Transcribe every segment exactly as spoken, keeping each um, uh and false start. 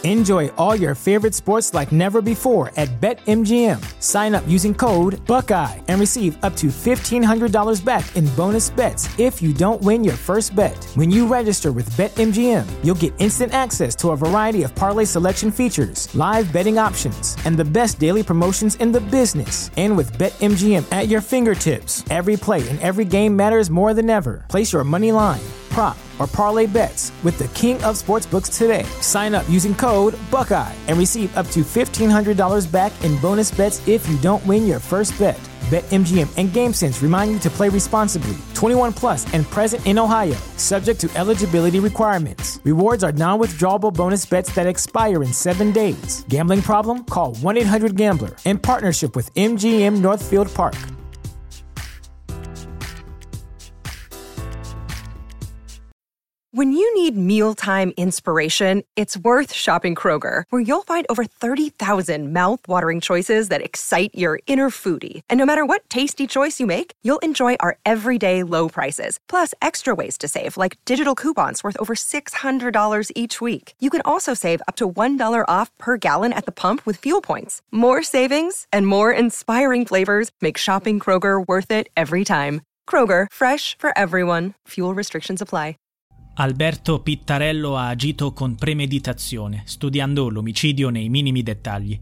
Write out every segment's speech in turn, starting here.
Enjoy all your favorite sports like never before at BetMGM. Sign up using code Buckeye and receive up to fifteen hundred dollars back in bonus bets if you don't win your first bet. When you register with BetMGM, you'll get instant access to a variety of parlay selection features, live betting options, and the best daily promotions in the business. And with BetMGM at your fingertips, every play and every game matters more than ever. Place your money line, prop, or parlay bets with the king of sportsbooks today. Sign up using code Buckeye and receive up to fifteen hundred dollars back in bonus bets if you don't win your first bet. BetMGM and GameSense remind you to play responsibly. twenty-one plus and present in Ohio, subject to eligibility requirements. Rewards are non-withdrawable bonus bets that expire in seven days. Gambling problem? Call one eight hundred gambler in partnership with M G M Northfield Park. When you need mealtime inspiration, it's worth shopping Kroger, where you'll find over thirty thousand mouth-watering choices that excite your inner foodie. And no matter what tasty choice you make, you'll enjoy our everyday low prices, plus extra ways to save, like digital coupons worth over six hundred dollars each week. You can also save up to one dollar off per gallon at the pump with fuel points. More savings and more inspiring flavors make shopping Kroger worth it every time. Kroger, fresh for everyone. Fuel restrictions apply. Alberto Pittarello ha agito con premeditazione, studiando l'omicidio nei minimi dettagli.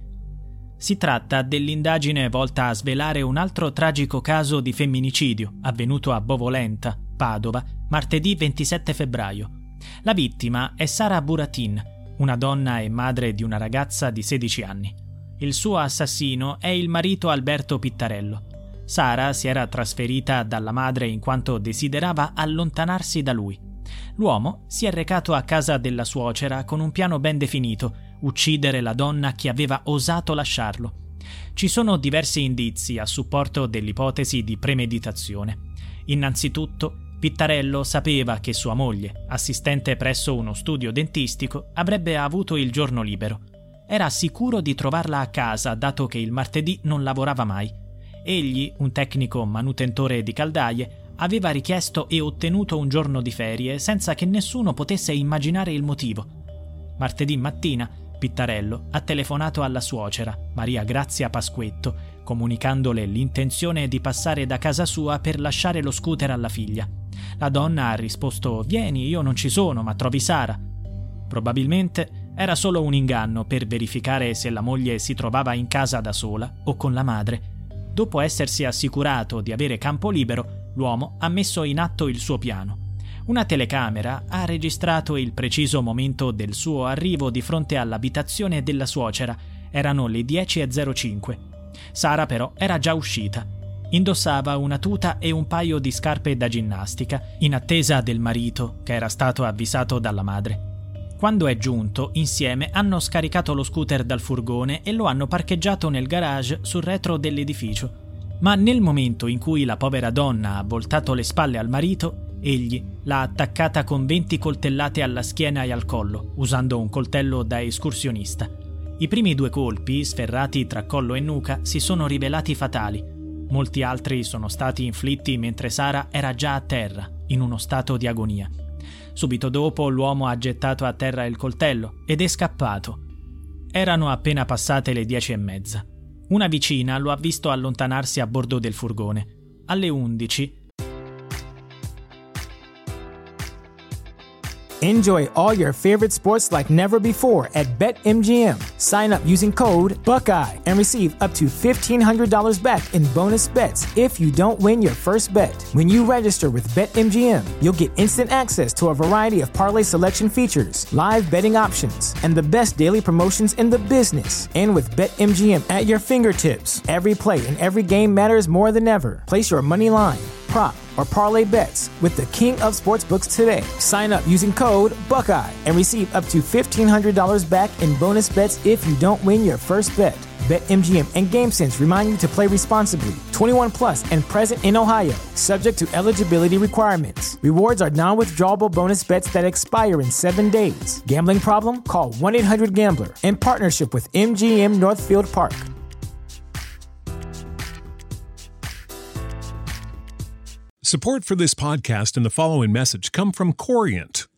Si tratta dell'indagine volta a svelare un altro tragico caso di femminicidio avvenuto a Bovolenta, Padova, martedì ventisette febbraio. La vittima è Sara Buratin, una donna e madre di una ragazza di sedici anni. Il suo assassino è il marito Alberto Pittarello. Sara si era trasferita dalla madre in quanto desiderava allontanarsi da lui. L'uomo si è recato a casa della suocera con un piano ben definito: uccidere la donna che aveva osato lasciarlo. Ci sono diversi indizi a supporto dell'ipotesi di premeditazione. Innanzitutto, Pittarello sapeva che sua moglie, assistente presso uno studio dentistico, avrebbe avuto il giorno libero. Era sicuro di trovarla a casa, dato che il martedì non lavorava mai. Egli, un tecnico manutentore di caldaie, aveva richiesto e ottenuto un giorno di ferie senza che nessuno potesse immaginare il motivo. Martedì mattina, Pittarello ha telefonato alla suocera, Maria Grazia Pasquetto, comunicandole l'intenzione di passare da casa sua per lasciare lo scooter alla figlia. La donna ha risposto: «Vieni, io non ci sono, ma trovi Sara». Probabilmente era solo un inganno per verificare se la moglie si trovava in casa da sola o con la madre. Dopo essersi assicurato di avere campo libero, l'uomo ha messo in atto il suo piano. Una telecamera ha registrato il preciso momento del suo arrivo di fronte all'abitazione della suocera. Erano le dieci e zero cinque. Sara però era già uscita. Indossava una tuta e un paio di scarpe da ginnastica, in attesa del marito, che era stato avvisato dalla madre. Quando è giunto, insieme hanno scaricato lo scooter dal furgone e lo hanno parcheggiato nel garage sul retro dell'edificio. Ma nel momento in cui la povera donna ha voltato le spalle al marito, egli l'ha attaccata con venti coltellate alla schiena e al collo, usando un coltello da escursionista. I primi due colpi, sferrati tra collo e nuca, si sono rivelati fatali. Molti altri sono stati inflitti mentre Sara era già a terra, in uno stato di agonia. Subito dopo l'uomo ha gettato a terra il coltello ed è scappato. Erano appena passate le dieci e mezza. Una vicina lo ha visto allontanarsi a bordo del furgone. Alle undici. Enjoy all your favorite sports like never before at BetMGM. Sign up using code Buckeye and receive up to fifteen hundred dollars back in bonus bets if you don't win your first bet. When you register with BetMGM, you'll get instant access to a variety of parlay selection features, live betting options, and the best daily promotions in the business. And with BetMGM at your fingertips, every play and every game matters more than ever. Place your money line, prop, or parlay bets with the king of sportsbooks today. Sign up using code Buckeye and receive up to fifteen hundred dollars back in bonus bets if you don't win your first bet. BetMGM and GameSense remind you to play responsibly. twenty-one plus and present in Ohio, subject to eligibility requirements. Rewards are non-withdrawable bonus bets that expire in seven days. Gambling problem? Call one eight hundred gambler in partnership with M G M Northfield Park. Support for this podcast and the following message come from Corient.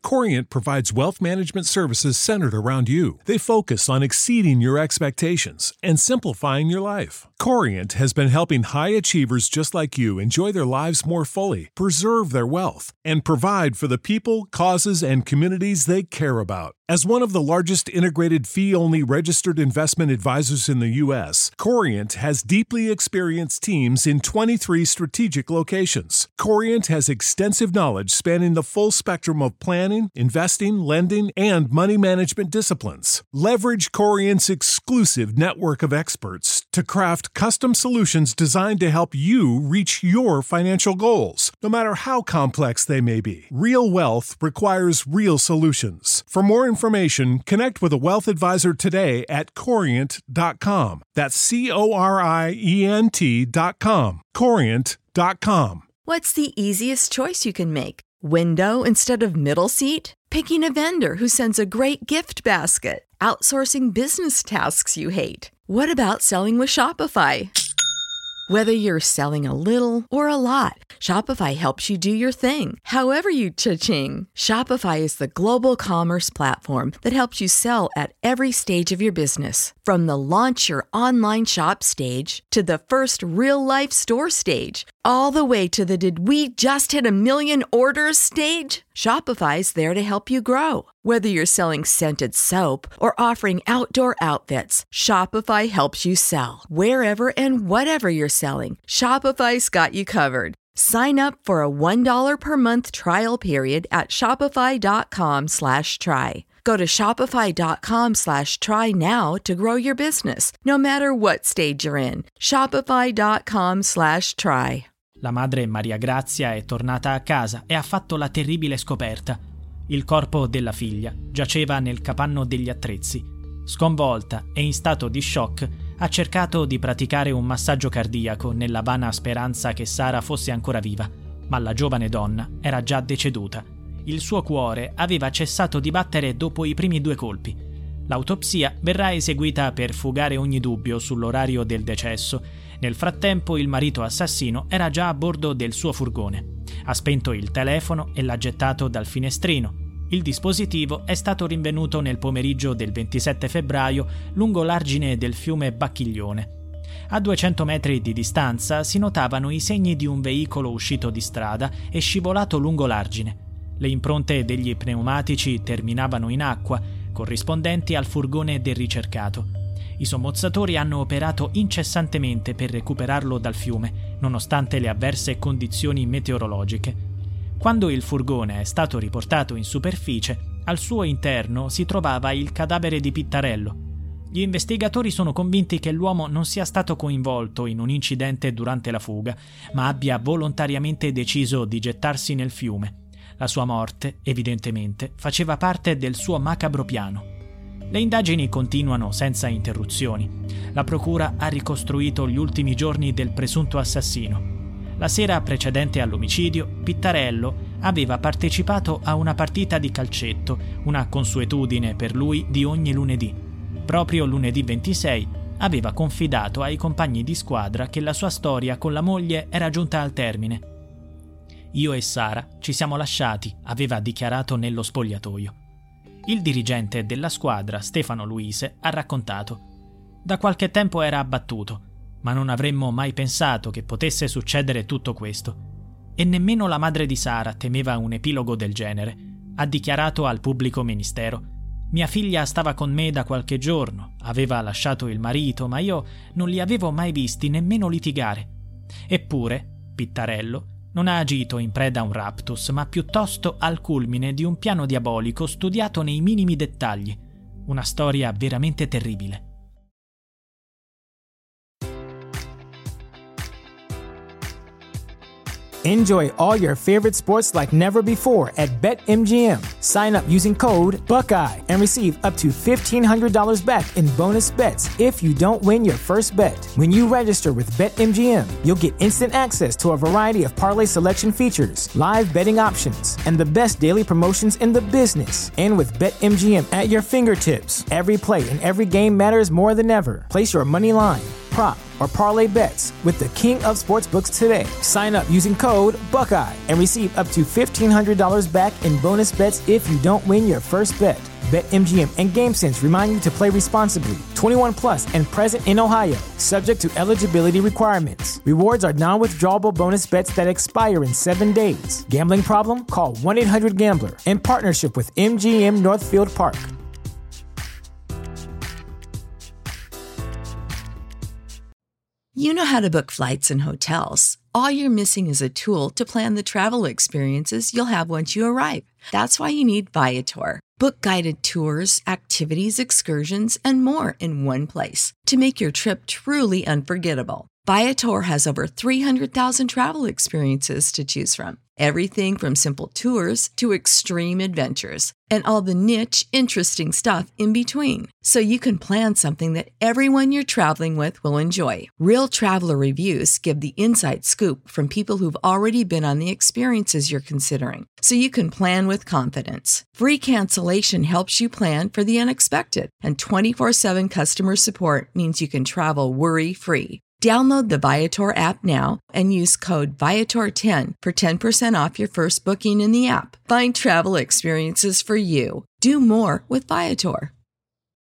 Corient provides wealth management services centered around you. They focus on exceeding your expectations and simplifying your life. Corient has been helping high achievers just like you enjoy their lives more fully, preserve their wealth, and provide for the people, causes, and communities they care about. As one of the largest integrated fee-only registered investment advisors in the U S, Corient has deeply experienced teams in twenty-three strategic locations. Corient has extensive knowledge spanning the full spectrum of planning, investing, lending, and money management disciplines. Leverage Corient's exclusive network of experts to craft custom solutions designed to help you reach your financial goals, no matter how complex they may be. Real wealth requires real solutions. For more information, connect with a wealth advisor today at corient dot com. That's C O R I E N T dot com. corient dot com. What's the easiest choice you can make? Window instead of middle seat? Picking a vendor who sends a great gift basket? Outsourcing business tasks you hate? What about selling with Shopify? Whether you're selling a little or a lot, Shopify helps you do your thing, however you cha-ching. Shopify is the global commerce platform that helps you sell at every stage of your business. From the launch your online shop stage to the first real-life store stage, all the way to the did we just hit a million orders stage. Shopify's there to help you grow. Whether you're selling scented soap or offering outdoor outfits, Shopify helps you sell. Wherever and whatever you're selling, Shopify's got you covered. Sign up for a one dollar per month trial period at shopify.com slash try. Go to shopify.com slash try now to grow your business, no matter what stage you're in. Shopify.com slash try. La madre Maria Grazia è tornata a casa e ha fatto la terribile scoperta. Il corpo della figlia giaceva nel capanno degli attrezzi. Sconvolta e in stato di shock, ha cercato di praticare un massaggio cardiaco nella vana speranza che Sara fosse ancora viva, ma la giovane donna era già deceduta. Il suo cuore aveva cessato di battere dopo i primi due colpi. L'autopsia verrà eseguita per fugare ogni dubbio sull'orario del decesso. Nel frattempo il marito assassino era già a bordo del suo furgone. Ha spento il telefono e l'ha gettato dal finestrino. Il dispositivo è stato rinvenuto nel pomeriggio del ventisette febbraio lungo l'argine del fiume Bacchiglione. A duecento metri di distanza si notavano i segni di un veicolo uscito di strada e scivolato lungo l'argine. Le impronte degli pneumatici terminavano in acqua, corrispondenti al furgone del ricercato. I sommozzatori hanno operato incessantemente per recuperarlo dal fiume, nonostante le avverse condizioni meteorologiche. Quando il furgone è stato riportato in superficie, al suo interno si trovava il cadavere di Pittarello. Gli investigatori sono convinti che l'uomo non sia stato coinvolto in un incidente durante la fuga, ma abbia volontariamente deciso di gettarsi nel fiume. La sua morte, evidentemente, faceva parte del suo macabro piano. Le indagini continuano senza interruzioni. La procura ha ricostruito gli ultimi giorni del presunto assassino. La sera precedente all'omicidio, Pittarello aveva partecipato a una partita di calcetto, una consuetudine per lui di ogni lunedì. Proprio lunedì ventisei aveva confidato ai compagni di squadra che la sua storia con la moglie era giunta al termine. Io e Sara ci siamo lasciati, aveva dichiarato nello spogliatoio. Il dirigente della squadra, Stefano Luise, ha raccontato: da qualche tempo era abbattuto, ma non avremmo mai pensato che potesse succedere tutto questo. E nemmeno la madre di Sara temeva un epilogo del genere. Ha dichiarato al pubblico ministero: mia figlia stava con me da qualche giorno, aveva lasciato il marito, ma io non li avevo mai visti nemmeno litigare. Eppure, Pittarello non ha agito in preda a un raptus, ma piuttosto al culmine di un piano diabolico studiato nei minimi dettagli. Una storia veramente terribile. Enjoy all your favorite sports like never before at BetMGM. Sign up using code Buckeye and receive up to fifteen hundred dollars back in bonus bets if you don't win your first bet. When you register with BetMGM, you'll get instant access to a variety of parlay selection features, live betting options, and the best daily promotions in the business. And with BetMGM at your fingertips, every play and every game matters more than ever. Place your money line, prop, or parlay bets with the king of sportsbooks today. Sign up using code Buckeye and receive up to fifteen hundred dollars back in bonus bets if you don't win your first bet. BetMGM and GameSense remind you to play responsibly. twenty-one plus and present in Ohio, subject to eligibility requirements. Rewards are non-withdrawable bonus bets that expire in seven days. Gambling problem? Call one eight hundred gambler in partnership with M G M Northfield Park. You know how to book flights and hotels. All you're missing is a tool to plan the travel experiences you'll have once you arrive. That's why you need Viator. Book guided tours, activities, excursions, and more in one place to make your trip truly unforgettable. Viator has over three hundred thousand travel experiences to choose from. Everything from simple tours to extreme adventures and all the niche, interesting stuff in between. So you can plan something that everyone you're traveling with will enjoy. Real traveler reviews give the inside scoop from people who've already been on the experiences you're considering. So you can plan with confidence. Free cancellation helps you plan for the unexpected. And twenty-four seven customer support means you can travel worry-free. Download the Viator app now and use code Viator ten for ten percent off your first booking in the app. Find travel experiences for you. Do more with Viator.